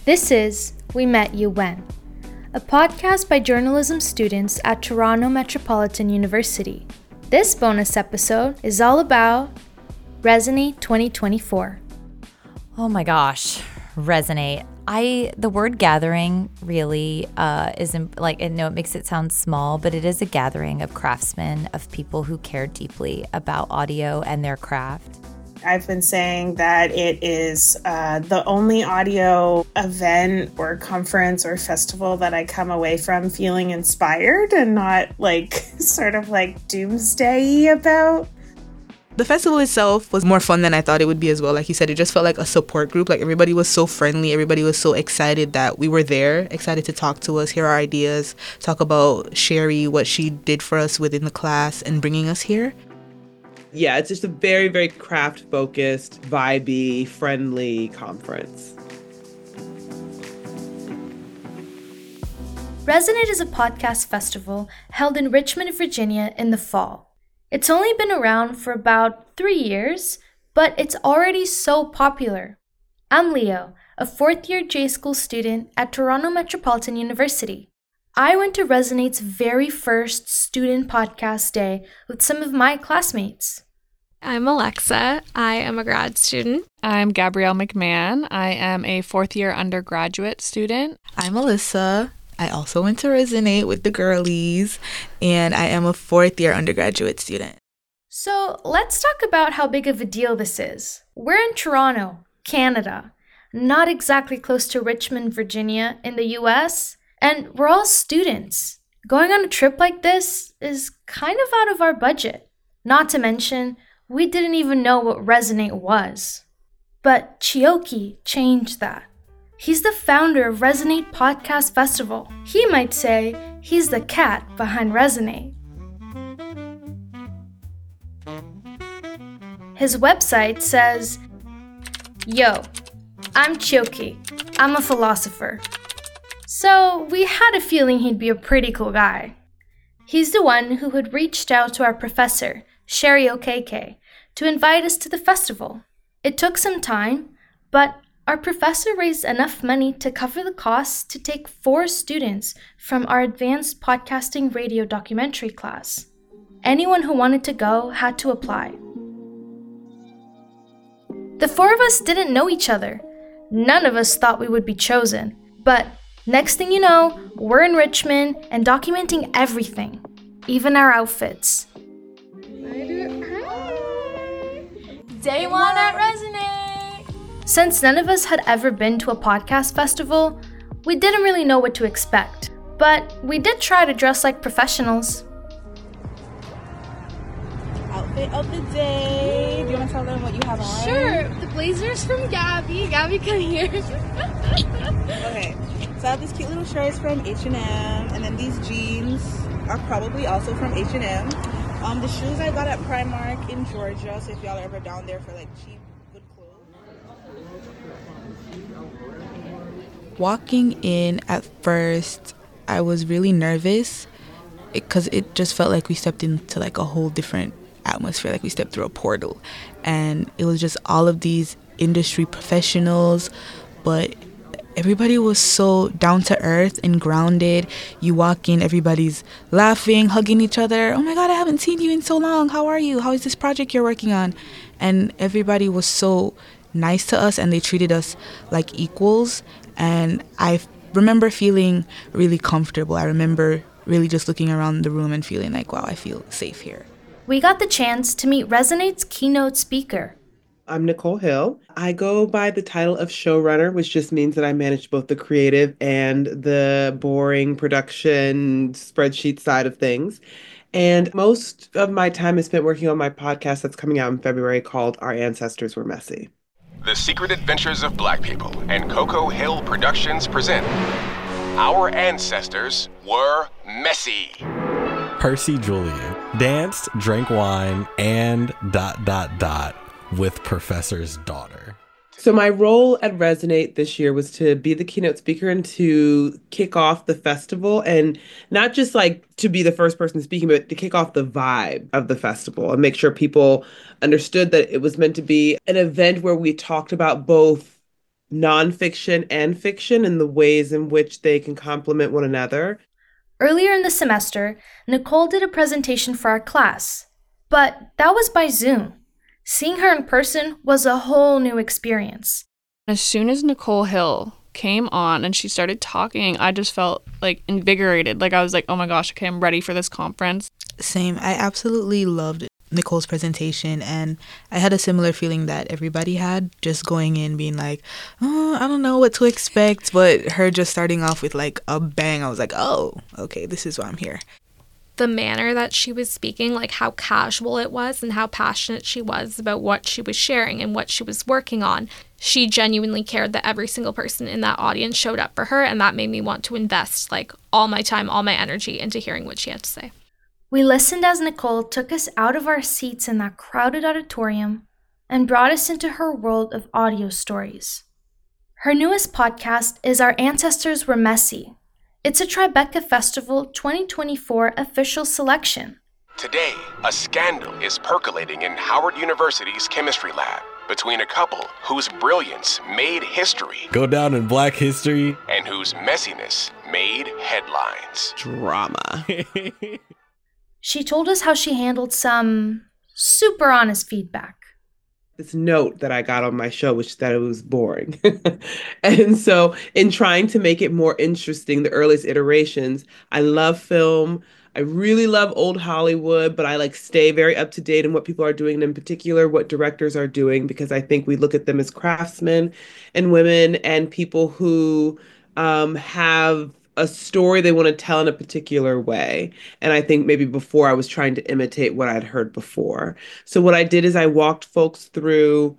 This is We Met You When, a podcast by journalism students at Toronto Metropolitan University. This bonus episode is all about Resonate 2024. Oh my gosh, Resonate. The word gathering really it makes it sound small, but it is a gathering of craftsmen, of people who care deeply about audio and their craft. I've been saying that it is the only audio event or conference or festival that I come away from feeling inspired and not sort of doomsday-y about. The festival itself was more fun than I thought it would be as well. Like you said, it just felt like a support group. Like everybody was so friendly. Everybody was so excited that we were there, excited to talk to us, hear our ideas, talk about Sherry, what she did for us within the class and bringing us here. Yeah, it's just a very, very craft-focused, vibey, friendly conference. Resonate is a podcast festival held in Richmond, Virginia in the fall. It's only been around for about 3 years, but it's already so popular. I'm Leo, a fourth-year J-School student at Toronto Metropolitan University. I went to Resonate's very first student podcast day with some of my classmates. I'm Alexa. I am a grad student. I'm Gabrielle McMahon. I am a fourth-year undergraduate student. I'm Alyssa. I also went to Resonate with the girlies, and I am a fourth-year undergraduate student. So let's talk about how big of a deal this is. We're in Toronto, Canada, not exactly close to Richmond, Virginia in the US, and we're all students. Going on a trip like this is kind of out of our budget. Not to mention, we didn't even know what Resonate was. But Chioki changed that. He's the founder of Resonate Podcast Festival. He might say he's the cat behind Resonate. His website says, "Yo, I'm Chioki. I'm a philosopher." So we had a feeling he'd be a pretty cool guy. He's the one who had reached out to our professor, Sherry Okeke, to invite us to the festival. It took some time, but our professor raised enough money to cover the costs to take 4 students from our advanced podcasting radio documentary class. Anyone who wanted to go had to apply. The 4 of us didn't know each other. None of us thought we would be chosen. But next thing you know, we're in Richmond and documenting everything, even our outfits. Day 1 at Resonate! Since none of us had ever been to a podcast festival, we didn't really know what to expect. But we did try to dress like professionals. Outfit of the day. Do you want to tell them what you have on? Sure. The blazer's from Gabby. Gabby, come here. Okay. So I have these cute little shirts from H&M, and then these jeans are probably also from H&M. The shoes I got at Primark in Georgia, so if y'all are ever down there for cheap, good clothes. Walking in at first, I was really nervous because it just felt like we stepped into a whole different atmosphere, like we stepped through a portal. And it was just all of these industry professionals, but everybody was so down to earth and grounded. You walk in, everybody's laughing, hugging each other. "Oh my God, I haven't seen you in so long. How are you? How is this project you're working on?" And everybody was so nice to us and they treated us like equals. And I remember feeling really comfortable. I remember really just looking around the room and feeling like, wow, I feel safe here. We got the chance to meet Resonate's keynote speaker. I'm Nicole Hill. I go by the title of showrunner, which just means that I manage both the creative and the boring production spreadsheet side of things. And most of my time is spent working on my podcast that's coming out in February called Our Ancestors Were Messy. The Secret Adventures of Black People and Coco Hill Productions present Our Ancestors Were Messy. Percy Julian danced, drank wine, and ... with Professor's daughter. So my role at Resonate this year was to be the keynote speaker and to kick off the festival, and not just to be the first person speaking, but to kick off the vibe of the festival and make sure people understood that it was meant to be an event where we talked about both nonfiction and fiction and the ways in which they can complement one another. Earlier in the semester, Nicole did a presentation for our class, but that was by Zoom. Seeing her in person was a whole new experience. As soon as Nicole Hill came on and she started talking, I just felt like invigorated. Like I was like, oh my gosh, okay, I'm ready for this conference. Same. I absolutely loved Nicole's presentation, and I had a similar feeling that everybody had, just going in being like, oh, I don't know what to expect, but her just starting off with like a bang, I was like, oh, okay, this is why I'm here. The manner that she was speaking, like how casual it was and how passionate she was about what she was sharing and what she was working on. She genuinely cared that every single person in that audience showed up for her, and that made me want to invest like all my time, all my energy into hearing what she had to say. We listened as Nicole took us out of our seats in that crowded auditorium and brought us into her world of audio stories. Her newest podcast is Our Ancestors Were Messy. It's a Tribeca Festival 2024 official selection. Today, a scandal is percolating in Howard University's chemistry lab between a couple whose brilliance made history. Go down in Black history. And whose messiness made headlines. Drama. She told us how she handled some super honest feedback. This note that I got on my show, which that it was boring. And so in trying to make it more interesting, the earliest iterations, I love film. I really love old Hollywood, but I like stay very up to date in what people are doing, and in particular, what directors are doing, because I think we look at them as craftsmen and women and people who have a story they want to tell in a particular way. And I think maybe before I was trying to imitate what I'd heard before. So what I did is I walked folks through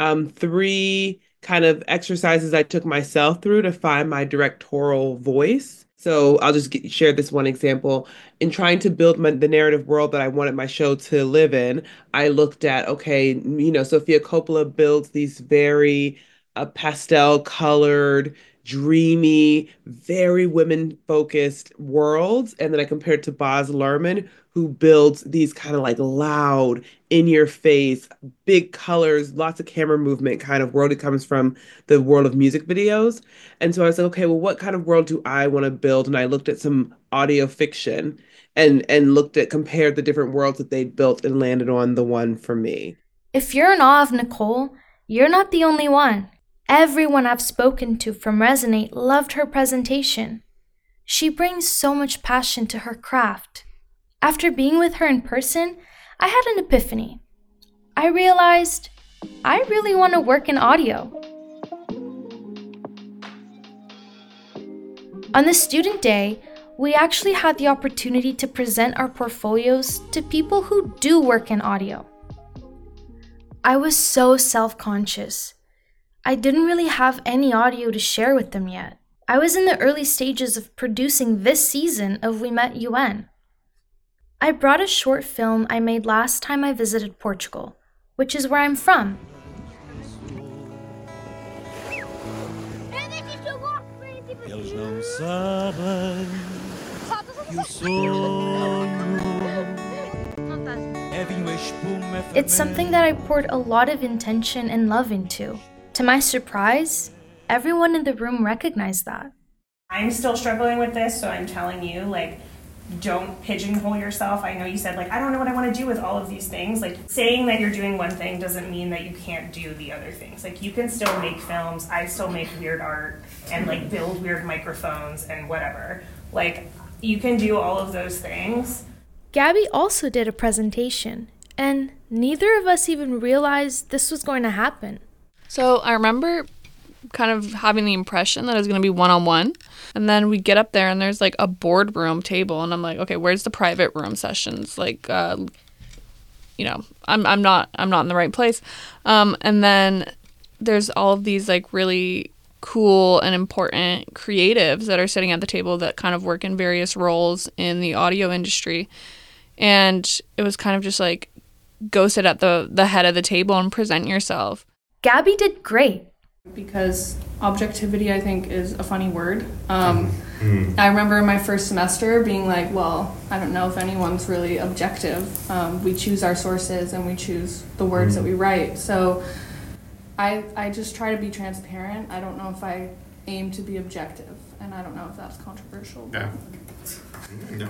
3 kind of exercises I took myself through to find my directorial voice. So I'll just share this one example. In trying to build the narrative world that I wanted my show to live in, I looked at, okay, Sofia Coppola builds these very pastel colored, dreamy, very women-focused worlds. And then I compared to Baz Luhrmann, who builds these kind of like loud, in-your-face, big colors, lots of camera movement kind of world. It comes from the world of music videos. And so I was like, okay, well, what kind of world do I want to build? And I looked at some audio fiction and compared the different worlds that they'd built and landed on the one for me. If you're in awe of Nicole, you're not the only one. Everyone I've spoken to from Resonate loved her presentation. She brings so much passion to her craft. After being with her in person, I had an epiphany. I realized I really want to work in audio. On the student day, we actually had the opportunity to present our portfolios to people who do work in audio. I was so self-conscious. I didn't really have any audio to share with them yet. I was in the early stages of producing this season of We Met UN. I brought a short film I made last time I visited Portugal, which is where I'm from. Eles não sabem que o sonho é vinho e espuma. It's something that I poured a lot of intention and love into. To my surprise, everyone in the room recognized that. I'm still struggling with this, so I'm telling you, like, don't pigeonhole yourself. I know you said, like, I don't know what I want to do with all of these things. Like, saying that you're doing one thing doesn't mean that you can't do the other things. Like, you can still make films. I still make weird art and, like, build weird microphones and whatever. Like, you can do all of those things. Gabby also did a presentation, and neither of us even realized this was going to happen. So I remember kind of having the impression that it was going to be one-on-one. And then we get up there and there's like a boardroom table. And I'm like, okay, where's the private room sessions? Like, I'm not in the right place. And then there's all of these like really cool and important creatives that are sitting at the table that kind of work in various roles in the audio industry. And it was kind of just like, go sit at the head of the table and present yourself. Gabby did great. Because objectivity, I think, is a funny word. I remember in my first semester being like, well, I don't know if anyone's really objective. We choose our sources and we choose the words that we write. So I just try to be transparent. I don't know if I aim to be objective, and I don't know if that's controversial. Yeah. No.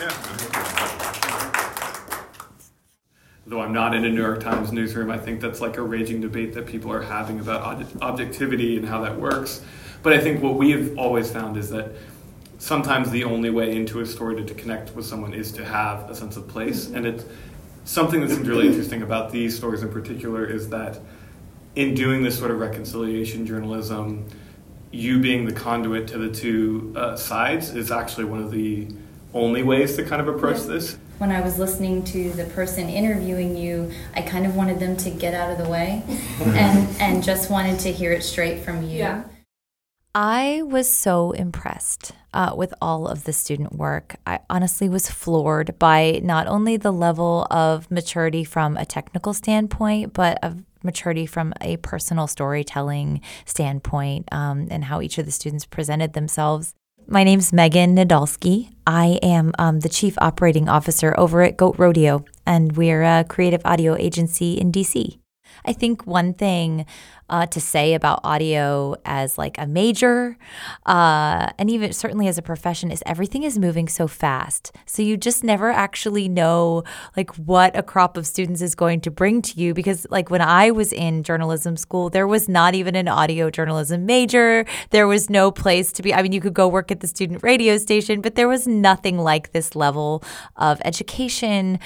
Though I'm not in a New York Times newsroom, I think that's like a raging debate that people are having about objectivity and how that works. But I think what we have always found is that sometimes the only way into a story to connect with someone is to have a sense of place. And it's something that seems really interesting about these stories in particular is that in doing this sort of reconciliation journalism, you being the conduit to the two sides is actually one of the only ways to kind of approach this. When I was listening to the person interviewing you, I kind of wanted them to get out of the way and just wanted to hear it straight from you. Yeah. I was so impressed with all of the student work. I honestly was floored by not only the level of maturity from a technical standpoint, but of maturity from a personal storytelling standpoint, and how each of the students presented themselves. My name's Megan Nadolski. I am the Chief Operating Officer over at Goat Rodeo, and we're a creative audio agency in DC. I think one thing to say about audio as like a major, and even certainly as a profession, is everything is moving so fast. So you just never actually know like what a crop of students is going to bring to you, because like when I was in journalism school, there was not even an audio journalism major. There was no place to be. I mean, you could go work at the student radio station, but there was nothing like this level of education.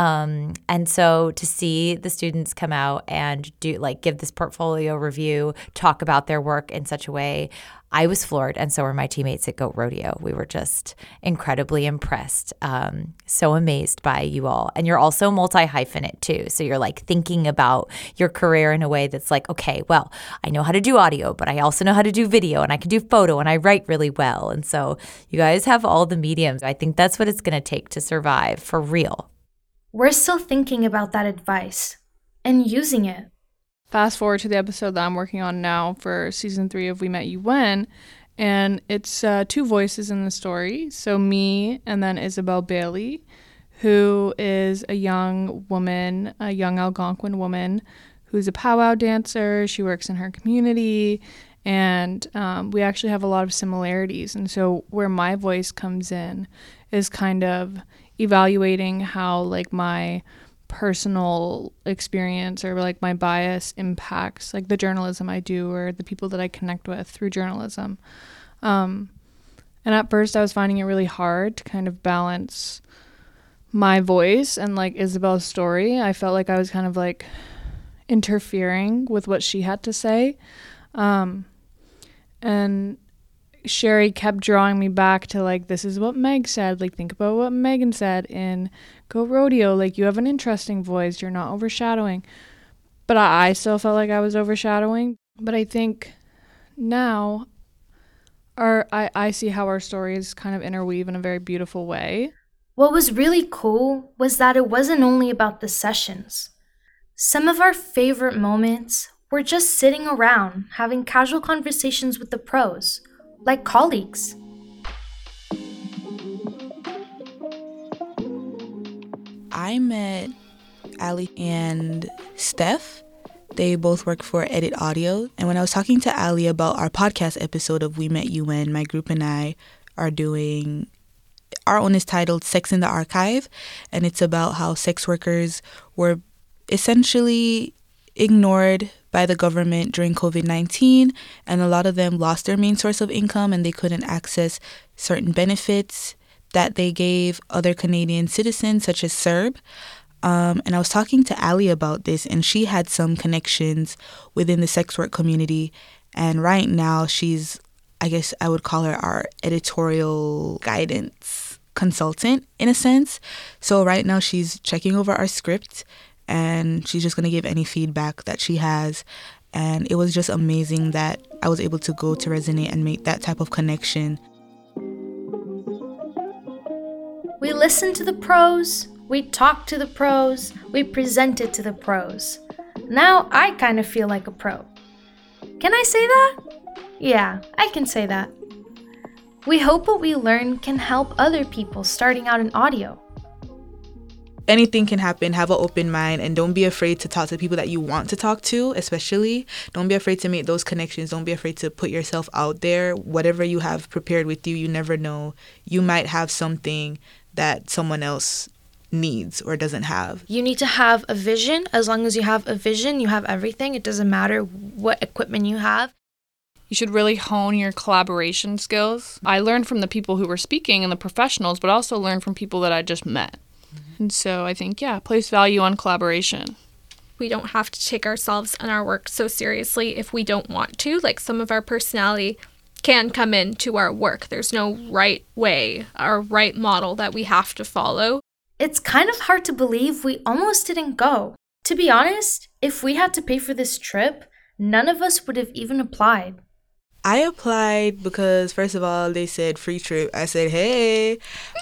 And so to see the students come out and do like give this portfolio review, talk about their work in such a way, I was floored, and so were my teammates at Goat Rodeo. We were just incredibly impressed, so amazed by you all. And you're also multi-hyphenate too, so you're like thinking about your career in a way that's like, okay, well, I know how to do audio, but I also know how to do video, and I can do photo, and I write really well. And so you guys have all the mediums. I think that's what it's going to take to survive for real. We're still thinking about that advice and using it. Fast forward to the episode that I'm working on now for season 3 of We Met You When, and it's 2 voices in the story. So me and then Isabel Bailey, who is a young woman, a young Algonquin woman who's a powwow dancer. She works in her community, and we actually have a lot of similarities. And so where my voice comes in is kind of evaluating how like my personal experience or like my bias impacts like the journalism I do or the people that I connect with through journalism. And at first I was finding it really hard to kind of balance my voice and like Isabel's story. I felt like I was kind of like interfering with what she had to say. And Sherry kept drawing me back to like, this is what Meg said, like think about what Megan said in Goat Rodeo, like you have an interesting voice, you're not overshadowing. But I still felt like I was overshadowing. But I think now I see how our stories kind of interweave in a very beautiful way. What was really cool was that it wasn't only about the sessions. Some of our favorite moments were just sitting around having casual conversations with the pros, like colleagues. I met Ali and Steph. They both work for Edit Audio. And when I was talking to Ali about our podcast episode of We Met You When, my group and I are doing, our own is titled Sex in the Archive. And it's about how sex workers were essentially ignored by the government during COVID-19, and a lot of them lost their main source of income and they couldn't access certain benefits that they gave other Canadian citizens, such as CERB. And I was talking to Ali about this, and she had some connections within the sex work community. And right now she's, I guess I would call her our editorial guidance consultant in a sense. So right now she's checking over our script, and she's just going to give any feedback that she has. And it was just amazing that I was able to go to Resonate and make that type of connection. We listened to the pros, we talked to the pros, we presented to the pros. Now I kind of feel like a pro. Can I say that? Yeah, I can say that. We hope what we learn can help other people starting out in audio. anything can happen. Have an open mind and don't be afraid to talk to people that you want to talk to, especially. Don't be afraid to make those connections. Don't be afraid to put yourself out there. Whatever you have prepared with you, you never know. You might have something that someone else needs or doesn't have. You need to have a vision. As long as you have a vision, you have everything. It doesn't matter what equipment you have. You should really hone your collaboration skills. I learned from the people who were speaking and the professionals, but also learned from people that I just met. And so I think, place value on collaboration. We don't have to take ourselves and our work so seriously if we don't want to. Like, some of our personality can come into our work. There's no right way or right model that we have to follow. It's kind of hard to believe we almost didn't go. To be honest, if we had to pay for this trip, none of us would have even applied. I applied because, first of all, they said free trip. I said, hey.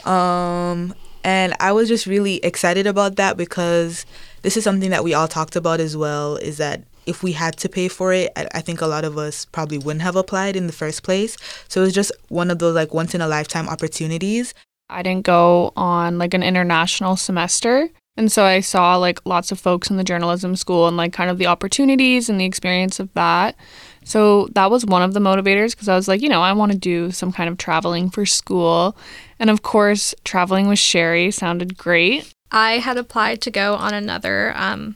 And I was just really excited about that because this is something that we all talked about as well, is that if we had to pay for it, I think a lot of us probably wouldn't have applied in the first place. So it was just one of those like once-in-a-lifetime opportunities. I didn't go on like an international semester. And so I saw like lots of folks in the journalism school and like kind of the opportunities and the experience of that. So that was one of the motivators because I was like, I want to do some kind of traveling for school. And of course, traveling with Sherry sounded great. I had applied to go on another,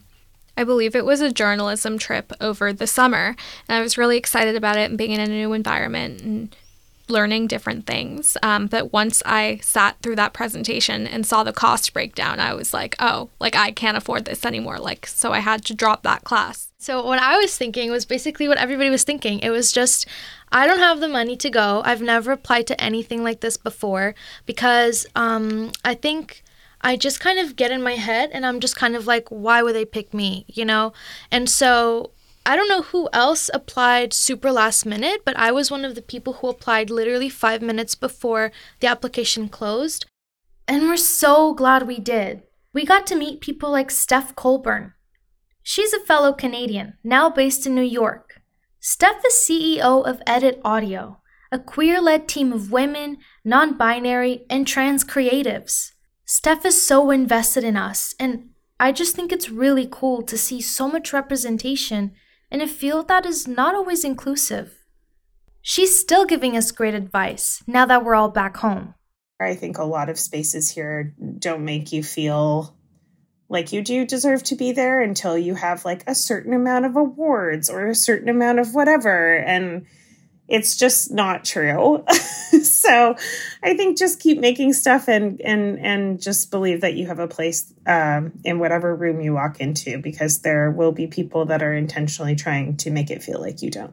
I believe it was a journalism trip over the summer. And I was really excited about it and being in a new environment and learning different things. But once I sat through that presentation and saw the cost breakdown, I was like, oh, like I can't afford this anymore. Like, so I had to drop that class. So what I was thinking was basically what everybody was thinking. It was just, I don't have the money to go. I've never applied to anything like this before because I think I just kind of get in my head and I'm just kind of like, why would they pick me, And so I don't know who else applied super last minute, but I was one of the people who applied literally 5 minutes before the application closed. And we're so glad we did. We got to meet people like Steph Colburn. She's a fellow Canadian, now based in New York. Steph is CEO of Edit Audio, a queer-led team of women, non-binary, and trans creatives. Steph is so invested in us, and I just think it's really cool to see so much representation in a field that is not always inclusive. She's still giving us great advice now that we're all back home. I think a lot of spaces here don't make you feel like you do deserve to be there until you have like a certain amount of awards or a certain amount of whatever. And it's just not true. So I think just keep making stuff and just believe that you have a place in whatever room you walk into, because there will be people that are intentionally trying to make it feel like you don't.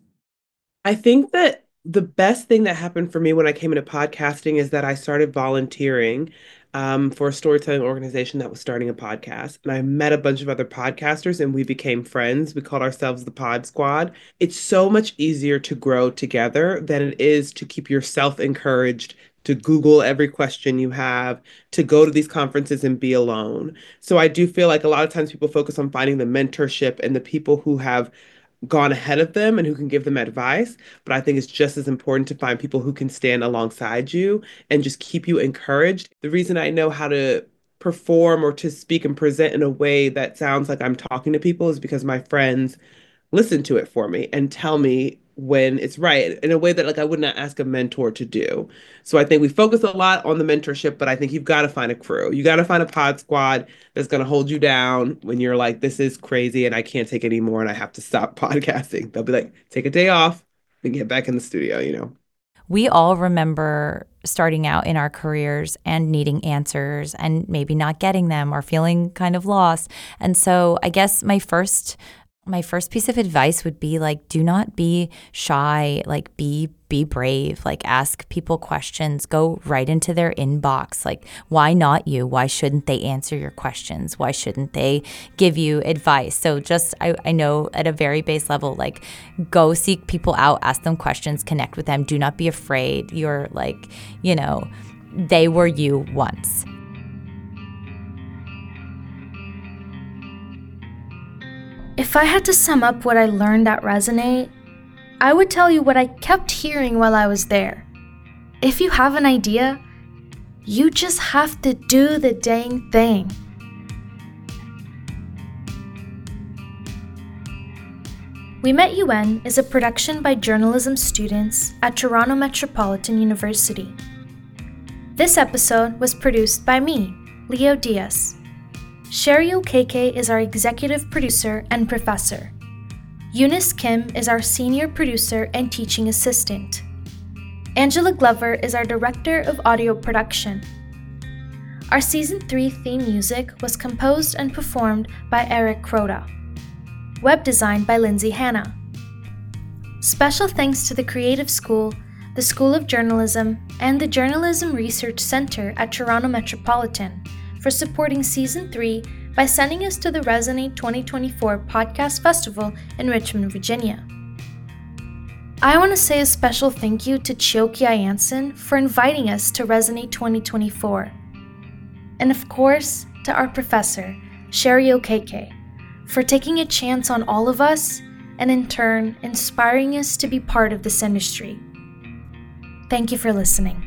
I think that the best thing that happened for me when I came into podcasting is that I started volunteering for a storytelling organization that was starting a podcast. And I met a bunch of other podcasters and we became friends. We called ourselves the Pod Squad. It's so much easier to grow together than it is to keep yourself encouraged to Google every question you have, to go to these conferences and be alone. So I do feel like a lot of times people focus on finding the mentorship and the people who have gone ahead of them and who can give them advice. But I think it's just as important to find people who can stand alongside you and just keep you encouraged. The reason I know how to perform or to speak and present in a way that sounds like I'm talking to people is because my friends listen to it for me and tell me when it's right in a way that like I would not ask a mentor to do. So I think we focus a lot on the mentorship, but I think you've got to find a crew. You got to find a pod squad that's going to hold you down when you're like, this is crazy and I can't take it anymore and I have to stop podcasting. They'll be like, take a day off and get back in the studio, We all remember starting out in our careers and needing answers and maybe not getting them or feeling kind of lost. And so I guess my first piece of advice would be like, do not be shy, like be brave, like ask people questions, go right into their inbox. Like, why not you? Why shouldn't they answer your questions? Why shouldn't they give you advice? So just, I know at a very base level, like go seek people out, ask them questions, connect with them. Do not be afraid. You're like, they were you once. If I had to sum up what I learned at Resonate, I would tell you what I kept hearing while I was there. If you have an idea, you just have to do the dang thing. We Met UN is a production by journalism students at Toronto Metropolitan University. This episode was produced by me, Leo Diaz. Sherry Okeke is our executive producer and professor. Eunice Kim is our senior producer and teaching assistant. Angela Glover is our director of audio production. Our Season 3 theme music was composed and performed by Eric Crota. Web design by Lindsay Hanna. Special thanks to the Creative School, the School of Journalism, and the Journalism Research Center at Toronto Metropolitan for supporting Season 3 by sending us to the Resonate 2024 Podcast Festival in Richmond, Virginia. I want to say a special thank you to Chioki Ayanson for inviting us to Resonate 2024. And of course, to our professor, Sherry Okeke, for taking a chance on all of us and in turn inspiring us to be part of this industry. Thank you for listening.